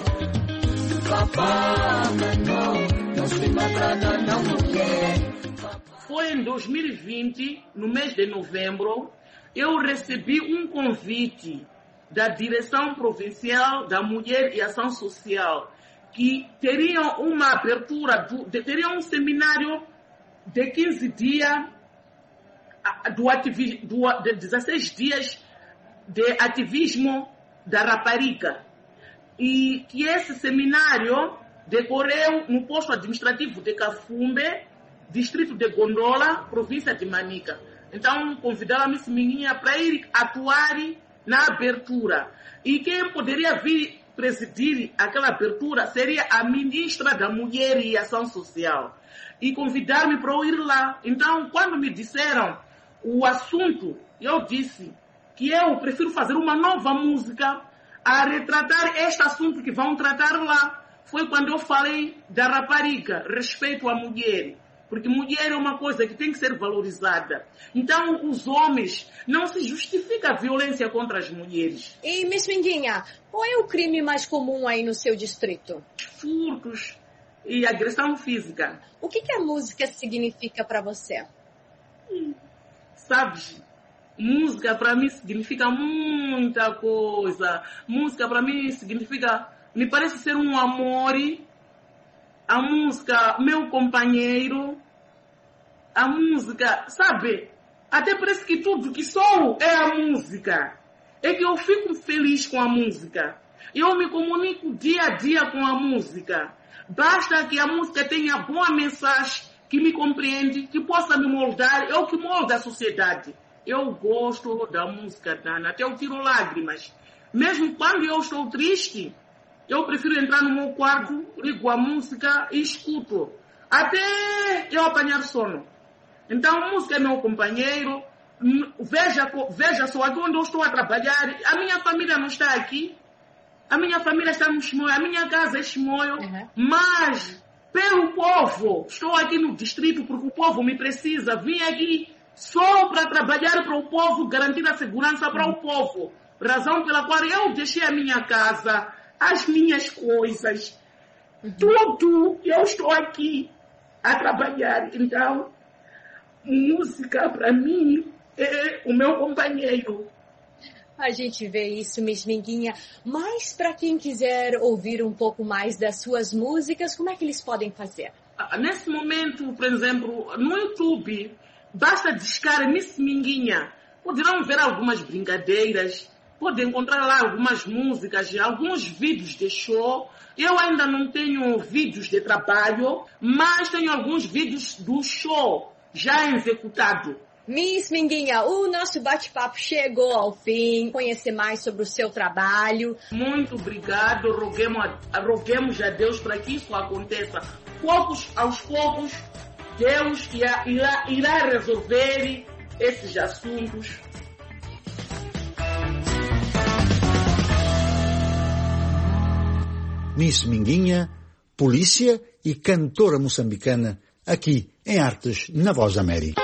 Speaker 22: Papá, não, não se maltrata, não, mulher.
Speaker 21: Foi em dois mil e vinte, no mês de novembro, eu recebi um convite da Direção Provincial da Mulher e Ação Social, que teriam uma abertura, do, de, teriam um seminário de quinze dias, do ativi, do, de dezesseis dias de ativismo da rapariga. E que esse seminário decorreu no posto administrativo de Cafumbe, distrito de Gondola, província de Manica. Então, convidaram a Miss Minguinha para ir atuar na abertura. E quem poderia vir presidir aquela abertura seria a ministra da Mulher e Ação Social. E convidaram-me para eu ir lá. Então, quando me disseram o assunto, eu disse que eu prefiro fazer uma nova música a retratar este assunto que vão tratar lá. Foi quando eu falei da rapariga, respeito à mulher. Porque mulher é uma coisa que tem que ser valorizada. Então, os homens, não se justifica a violência contra as mulheres.
Speaker 20: E, Miss Minguinha, qual é o crime mais comum aí no seu distrito?
Speaker 21: Furtos e agressão física.
Speaker 20: O que, que a música significa para você?
Speaker 21: Hum, sabes, música para mim significa muita coisa. Música para mim significa, me parece ser um amor. A música, meu companheiro, a música, sabe? Até parece que tudo que sou é a música. É que eu fico feliz com a música. Eu me comunico dia a dia com a música. Basta que a música tenha boa mensagem, que me compreende, que possa me moldar, é o que molda a sociedade. eu gosto da música, Dana, até eu tiro lágrimas. Mesmo quando eu estou triste, eu prefiro entrar no meu quarto, ligo a música e escuto, até eu apanhar sono. Então, a música é meu companheiro. Veja, veja só, aqui onde eu estou a trabalhar, a minha família não está aqui, a minha família está no Chimoio, a minha casa é Chimoio, uhum. Mas pelo povo, estou aqui no distrito porque o povo me precisa, vim aqui só para trabalhar para o povo, garantir a segurança para o povo, razão pela qual eu deixei a minha casa, as minhas coisas, uhum. Tudo, eu estou aqui a trabalhar. Então, música para mim é o meu companheiro.
Speaker 20: A gente vê isso, Miss Minguinha. Mas para quem quiser ouvir um pouco mais das suas músicas, como é que eles podem fazer?
Speaker 21: Nesse momento, por exemplo, no YouTube, basta discar Miss Minguinha. Poderão ver algumas brincadeiras, podem encontrar lá algumas músicas, alguns vídeos de show. Eu ainda não tenho vídeos de trabalho, mas tenho alguns vídeos do show já executado.
Speaker 20: Miss Minguinha, o nosso bate-papo chegou ao fim. Conhecer mais sobre o seu trabalho.
Speaker 21: Muito obrigado. Roguemos a, roguemos a Deus para que isso aconteça. Poucos aos poucos, Deus irá, irá, irá resolver esses assuntos.
Speaker 17: Miss Minguinha, polícia e cantora moçambicana, aqui em Artes na Voz da América.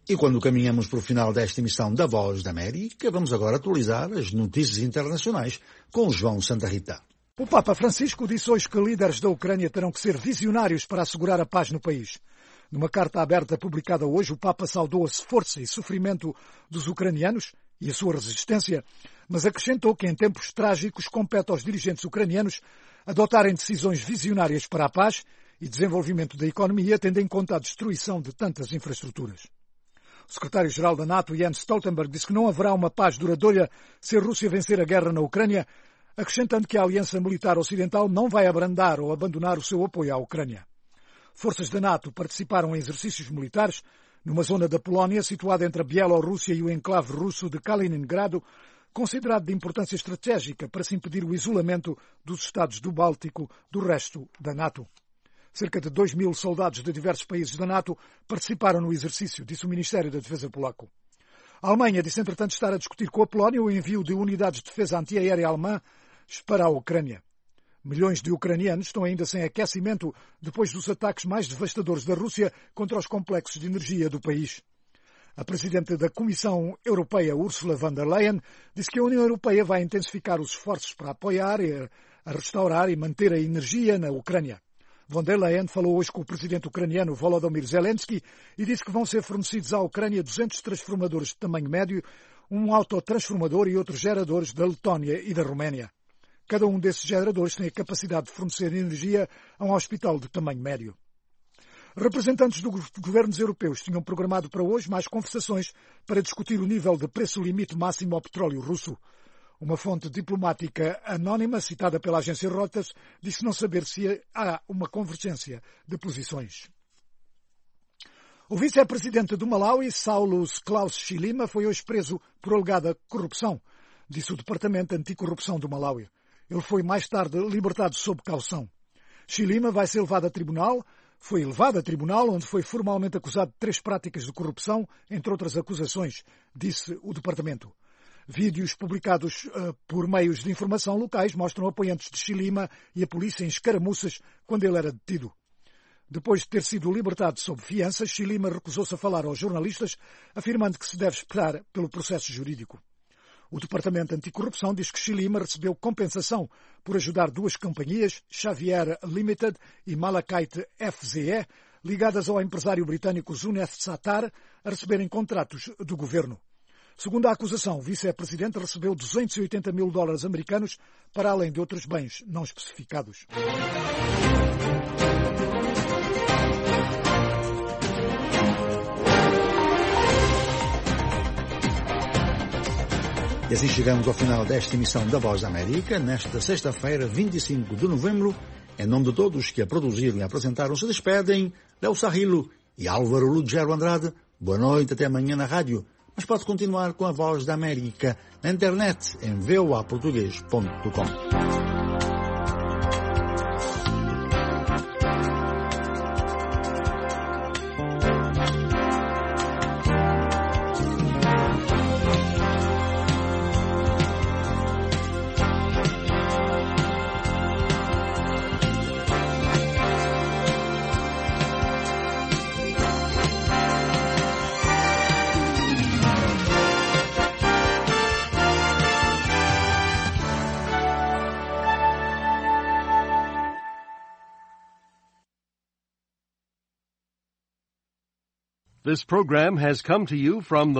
Speaker 17: E quando caminhamos para o final desta emissão da Voz da América, vamos agora atualizar as notícias internacionais com João Santa Rita.
Speaker 1: O Papa Francisco disse hoje que líderes da Ucrânia terão que ser visionários para assegurar a paz no país. Numa carta aberta publicada hoje, o Papa saudou a força e sofrimento dos ucranianos e a sua resistência, mas acrescentou que em tempos trágicos compete aos dirigentes ucranianos adotarem decisões visionárias para a paz e desenvolvimento da economia, tendo em conta a destruição de tantas infraestruturas. O secretário-geral da NATO, Jens Stoltenberg, disse que não haverá uma paz duradoura se a Rússia vencer a guerra na Ucrânia, acrescentando que a Aliança Militar Ocidental não vai abrandar ou abandonar o seu apoio à Ucrânia. Forças da NATO participaram em exercícios militares numa zona da Polónia situada entre a Bielorrússia e o enclave russo de Kaliningrado, considerado de importância estratégica para se impedir o isolamento dos Estados do Báltico do resto da NATO. Cerca de dois mil soldados de diversos países da NATO participaram no exercício, disse o Ministério da Defesa polaco. A Alemanha disse, entretanto, estar a discutir com a Polónia o envio de unidades de defesa antiaérea alemãs para a Ucrânia. Milhões de ucranianos estão ainda sem aquecimento depois dos ataques mais devastadores da Rússia contra os complexos de energia do país. A Presidente da Comissão Europeia, Ursula von der Leyen, disse que a União Europeia vai intensificar os esforços para apoiar, a restaurar e manter a energia na Ucrânia. Von der Leyen falou hoje com o presidente ucraniano Volodymyr Zelensky e disse que vão ser fornecidos à Ucrânia duzentos transformadores de tamanho médio, um autotransformador e outros geradores da Letónia e da Roménia. Cada um desses geradores tem a capacidade de fornecer energia a um hospital de tamanho médio. Representantes dos governos europeus tinham programado para hoje mais conversações para discutir o nível de preço limite máximo ao petróleo russo. Uma fonte diplomática anónima, citada pela agência Reuters, disse não saber se há uma convergência de posições. O vice-presidente do Malawi, Saulus Klaus Chilima, foi hoje preso por alegada corrupção, disse o Departamento Anticorrupção do Malawi. Ele foi mais tarde libertado sob caução. Chilima vai ser levado a tribunal, foi levado a tribunal, onde foi formalmente acusado de três práticas de corrupção, entre outras acusações, disse o Departamento. Vídeos publicados uh, por meios de informação locais mostram apoiantes de Chilima e a polícia em escaramuças quando ele era detido. Depois de ter sido libertado sob fiança, Chilima recusou-se a falar aos jornalistas, afirmando que se deve esperar pelo processo jurídico. O Departamento Anticorrupção diz que Chilima recebeu compensação por ajudar duas companhias, Xavier Limited e Malachite F Z E, ligadas ao empresário britânico Zuneth Sattar, a receberem contratos do governo. Segundo a acusação, o vice-presidente recebeu duzentos e oitenta mil dólares americanos, para além de outros bens não especificados.
Speaker 17: E assim chegamos ao final desta emissão da Voz da América, nesta sexta-feira, vinte e cinco de novembro. Em nome de todos que a produziram e apresentaram, se despedem Léo Sarrilo e Álvaro Lugero Andrade. Boa noite, até amanhã na rádio. Mas pode continuar com a Voz da América na internet em v o a português ponto com.
Speaker 6: This program has come to you from the